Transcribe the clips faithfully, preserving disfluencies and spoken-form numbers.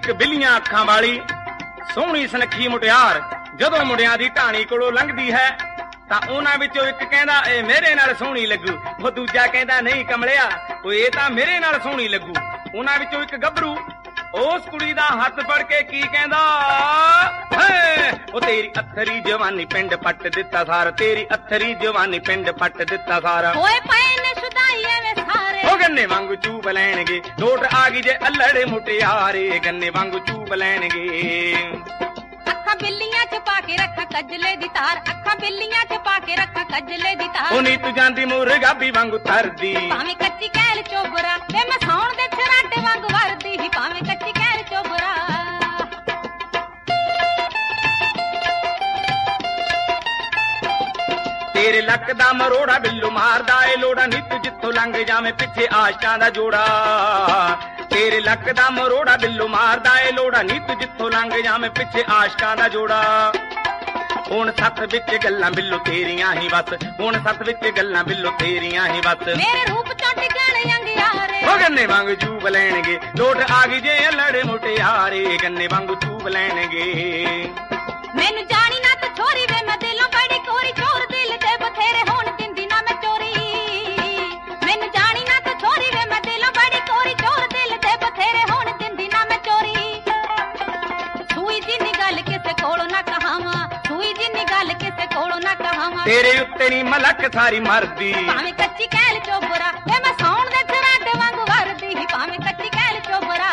ਇੱਕ ਬਿੱਲੀਆਂ ਅੱਖਾਂ ਵਾਲੀ ਸੋਹਣੀ ਸੁਨੱਖੀ ਮੁਟਿਆਰ ਜਦੋਂ ਮੁੰਡਿਆਂ ਦੀ ਢਾਣੀ ਕੋਲੋਂ ਲੰਘਦੀ ਹੈ ਤਾਂ ਉਹਨਾਂ ਵਿੱਚੋਂ ਇੱਕ ਕਹਿੰਦਾ ਇਹ ਮੇਰੇ ਨਾਲ ਸੋਹਣੀ ਲੱਗੂ, ਉਹ ਦੂਜਾ ਕਹਿੰਦਾ ਨਹੀਂ ਕਮਲਿਆ ਉਹ ਇਹ ਤਾਂ ਮੇਰੇ ਨਾਲ ਸੋਹਣੀ ਲੱਗੂ। ਉਹਨਾਂ ਵਿੱਚੋਂ ਇੱਕ ਗੱਭਰੂ ਉਸ ਕੁੜੀ ਦਾ ਹੱਥ ਫੜ ਕੇ ਕੀ ਕਹਿੰਦਾ, ਹੇ ਉਹ ਤੇਰੀ ਅੱਥਰੀ ਜਵਾਨੀ ਪਿੰਡ ਪੱਟ ਦਿੱਤਾ ਸਾਰ, ਤੇਰੀ ਅੱਥਰੀ ਜਵਾਨੀ ਪਿੰਡ ਪੱਟ ਦਿੱਤਾ ਸਾਰ। ਹੋਏ ਪਏ ਨੇ ਸ਼ੁਦਾਈ ਐਵੇਂ ਸਾਰੇ, ਉਹ ਗੰਨੇ ਵਾਂਗੂ ਚੂਬ ਲੈਣਗੇ, ਲੋਟ ਆ ਗਈ ਜੇ ਅੱਲੜੇ ਮੁਟਿਆਰੇ, ਗੰਨੇ ਵਾਂਗੂ ਚੂਬ ਲੈਣਗੇ। ਅੱਖਾਂ ਬਿੱਲੀਆਂ ਚ ਪਾ ਕੇ ਰੱਖਾਂ ਕੱਜਲੇ ਦੀ ਤਾਰ, ਅੱਖਾਂ ਬਿੱਲੀਆਂ ਚ ਪਾ ਕੇ ਰੱਖਾਂ ਕੱਜਲੇ ਦੀ ਤਾਰ। ਉਹ ਨੀ ਤੂੰ ਜਾਂਦੀ ਮੁਰਗਾਬੀ ਵਾਂਗੂ ਤਰਦੀ, ਭਾਵੇਂ ਕੱਚੀ ਕੈਲ ਚੋਬਰਾ ਤੇ ਮੈਂ ਸੌਣ ਦੇ ਛਰਾਟੇ ਵਾਂਗੂ ਵਰਦੀ, ਭਾਵੇਂ ਕੱਚੀ ਕੈਲ ਚੋਬਰਾ। ਤੇਰੇ ਲੱਕ ਦਾ ਮਰੋੜਾ ਬਿੱਲੂ ਮਾਰਦਾ ਏ ਲੋੜਾ, ਨੀ ਤੂੰ ਜਿੱਥੋਂ ਲੰਘ ਜਾਵੇਂ ਪਿੱਛੇ ਆਸ਼ਕਾਂ ਦਾ ਜੋੜਾ। ਤੇਰੇ ਲੱਕ ਦਾ ਮਰੋੜਾ ਬਿੱਲੂ ਮਾਰਦਾ ਏ ਲੋੜਾ, ਨੀ ਤੂੰ ਜਿੱਥੋਂ ਲੰਘ ਜਾਵੇਂ ਪਿੱਛੇ ਆਸ਼ਕਾਂ ਦਾ ਜੋੜਾ। ਹੁਣ ਸੱਤ ਵਿੱਚ ਗੱਲਾਂ ਬਿੱਲੂ ਤੇਰੀਆਂ ਹੀ ਬਸ, ਹੁਣ ਸੱਤ ਵਿੱਚ ਗੱਲਾਂ ਬਿੱਲੂ ਤੇਰੀਆਂ ਹੀ ਬਸ। ਮੇਰੇ ਰੂਪ ਚੋਂ ਟਿਕਣ ਅੰਗਿਆਰੇ, ਉਹ ਗੰਨੇ ਵਾਂਗੂ ਚੂਬ ਲੈਣਗੇ, ਲੋਟ ਆ ਗਈ ਜੇ ਅੱਲੜੇ ਮੁਟਿਆਰੇ, ਗੰਨੇ ਵਾਂਗੂ ਚੂਬ ਲੈਣਗੇ। ਮੈਨੂੰ ਜਾਣੀ ਨਾ ਤੂੰ ਛੋਰੀ ਵੇ ਮੈਂ ਦਿਲੋਂ ਬੜੀ ਕੋਰੀ, ਚੋਰ ਦਿਲ ਤੇ ਬਥੇਰੇ ਹੋਣ ਦਿੰਦੀ ਨਾ ਮੈਂ ਚੋਰੀ। ਮੈਨੂੰ ਜਾਣੀ ਨਾ ਤੂੰ ਛੋਰੀ ਵੇ ਮੈਂ ਦਿਲੋਂ ਬੜੀ ਕੋਰੀ, ਚੋਰ ਦਿਲ ਤੇ ਬਥੇਰੇ ਹੋਣ ਦਿੰਦੀ ਨਾ ਮੈਂ ਚੋਰੀ। ਸੂਈ ਜਿੰਨੀ ਗੱਲ ਕਿਸੇ ਕੋਲੋਂ ਨਾ ਕਹਾਵਾਂ, ਸੂਈ ਜਿੰਨੀ ਗੱਲ ਕਿਸੇ ਕੋਲੋਂ ਨਾ ਕਹਾਵਾਂ। ਤੇਰੇ ਉੱਤੇ ਨੀ ਮਲਕ ਸਾਰੀ ਮਰਦੀ, ਭਾਵੇਂ ਕੱਚੀ ਕੈਲ ਚੋਬਰਾ ਵੇ ਮੈਂ ਸੌਣ ਦੇ ਛਰਾਟੇ ਵਾਂਗੂ ਵਰਦੀ, ਭਾਵੇਂ ਕੱਚੀ ਕੈਲ ਚੋਬਰਾ।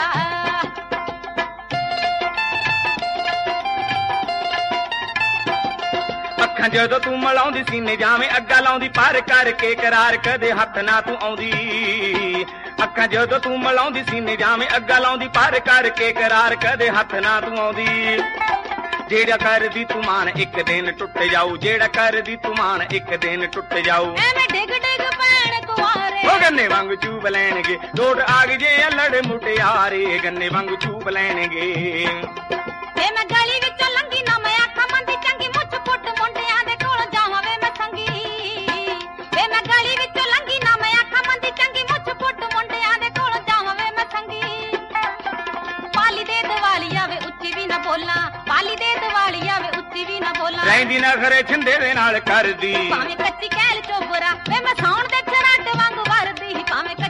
ਅੱਖਾਂ ਜਦੋਂ ਤੂੰ ਮਲਾਉਂਦੀ ਸੀਨੇ ਜਾਵੇਂ ਅੱਗਾ ਲਾਉਂਦੀ, ਪਰ ਕਰਕੇ ਕਰਾਰ ਕਦੇ ਹੱਥ ਨਾ ਤੂੰ ਆਉਂਦੀ। ਅੱਖਾਂ ਜਦੋਂ ਤੂੰ ਮਲਾਉਂਦੀ ਸੀਨੇ ਜਾਵੇਂ ਅੱਗਾ ਲਾਉਂਦੀ, ਪਰ ਕਰਕੇ ਕਰਾਰ ਕਦੇ ਹੱਥ ਨਾ ਤੂੰ ਆਉਂਦੀ। ਜਿਹੜਾ ਕਰਦੀ ਤੂੰ ਮਾਨ ਇੱਕ ਦਿਨ ਟੁੱਟ ਜਾਊ, ਜਿਹੜਾ ਕਰਦੀ ਤੂੰ ਮਾਨ ਇੱਕ ਦਿਨ ਟੁੱਟ ਜਾਊ। ਐਵੇਂ ਡਿੱਗ ਡਿੱਗ ਪੈਣ ਕੁਆਰੇ, ਉਹ ਗੰਨੇ ਵਾਂਗੂ ਚੂਬ ਲੈਣਗੇ, ਲੋਟ ਆ ਗਈ ਜੇ ਅੱਲੜ ਮੁਟਿਆਰੇ, ਗੰਨੇ ਵਾਂਗੂ ਚੂਬ ਲੈਣਗੇ। ਤੇ ਮੈਂ ਗਲੀ ਵਿੱਚੋਂ ਲੰਘੀ ਨਾ ਮੈਂ ਆਖਾਂ ਮੰਦੀ ਚੰਗੀ, ਮੁੱਛ ਪੁੱਟ ਮੁੰਡਿਆਂ ਦੇ ਕੋਲ ਜਾਵਾਂ ਵੇ ਮੈਂ ਸੰਗੀ। ਤੇ ਮੈਂ ਗਲੀ ਵਿੱਚੋਂ ਲੰਘੀ ਨਾ ਮੈਂ ਆਖਾਂ ਮੰਦੀ ਚੰਗੀ, ਮੁੱਛ ਪੁੱਟ ਮੁੰਡਿਆਂ ਦੇ ਕੋਲ ਜਾਵਾਂ ਵੇ ਮੈਂ ਸੰਗੀ। ਪਾਲੀ ਦੇ ਦਿਵਾਲੀ ਆਵੇ ਉੱਚੀ ਵੀ ਨਾ ਬੋਲਾਂ, ਪਾਲੀ ਦੇ ਦਿਵਾਲੀ ਆਵੇ ਉੱਚੀ ਵੀ ਨਾ ਬੋਲਾਂ। ਰਹਿੰਦੀ ਨਾ ਖਰੇ ਛਿੰਦੇ ਦੇ ਨਾਲ ਕਰਦੀ, ਭਾਵੇਂ ਕੱਚੀ ਕੈਲ ਚੋਬਰਾ ਵੇ ਮੈਂ ਸੌਣ ਦੇ ਛਰਾਟੇ ਵਾਂਗੂ ਵਰਦੀ, ਭਾਵੇਂ